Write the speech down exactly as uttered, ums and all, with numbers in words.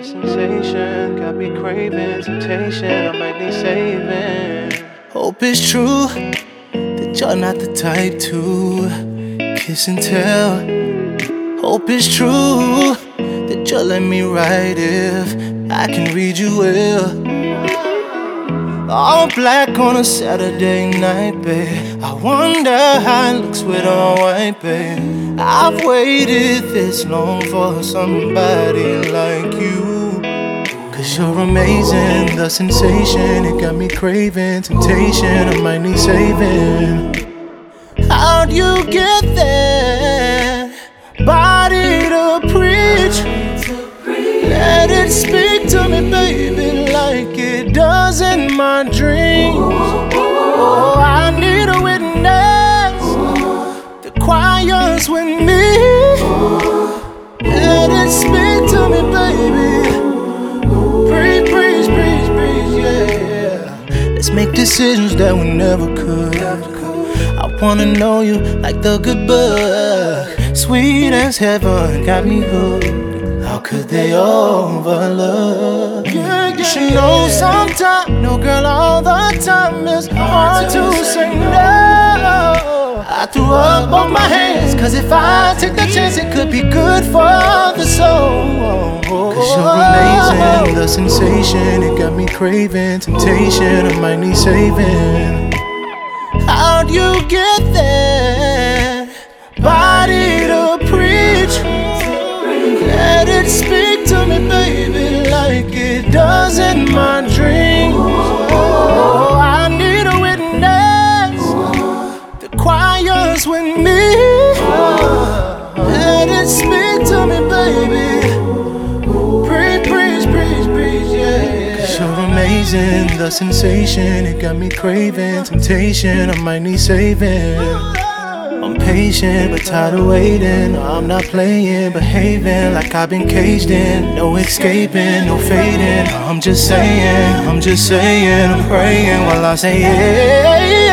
sensation got me craving temptation. I might need saving. Hope it's true that you're not the type to kiss and tell. Hope it's true that you'll let me ride if I can read you well. All black on a Saturday night, babe. I wonder how it looks with all white, babe. I've waited this long for somebody like you. Cause you're amazing, the sensation, it got me craving temptation. I might need saving. How'd you get that body to preach? Let it speak to me, baby, like it does in my dreams. Oh, I need a witness. The choir's with me. Let it speak to me, baby. Breathe, breathe, breathe, breathe, yeah. Let's make decisions that we never could. I wanna know you like the good book. Sweet as heaven, got me hooked. How could they overlook? Yeah, yeah, you should know yeah. Sometime, no girl, all the time it's hard to say no. I threw up both my hands, cause if I take the chance, it could be good for the soul. Cause you're amazing, the sensation, it got me craving temptation. I might need saving. How'd you get that body to preach? Let it speak to me, baby, like it does in my dreams. Oh, I need a witness. The choir's with me. Let it speak to me, baby. Breathe, breathe, breathe, breathe, yeah. Cause you're amazing, the sensation, it got me craving temptation. I might need saving. I'm patient, but tired of waiting. No, I'm not playing, behaving like I've been caged in. No escaping, no fading. I'm just saying, I'm just saying, I'm praying while I say yeah.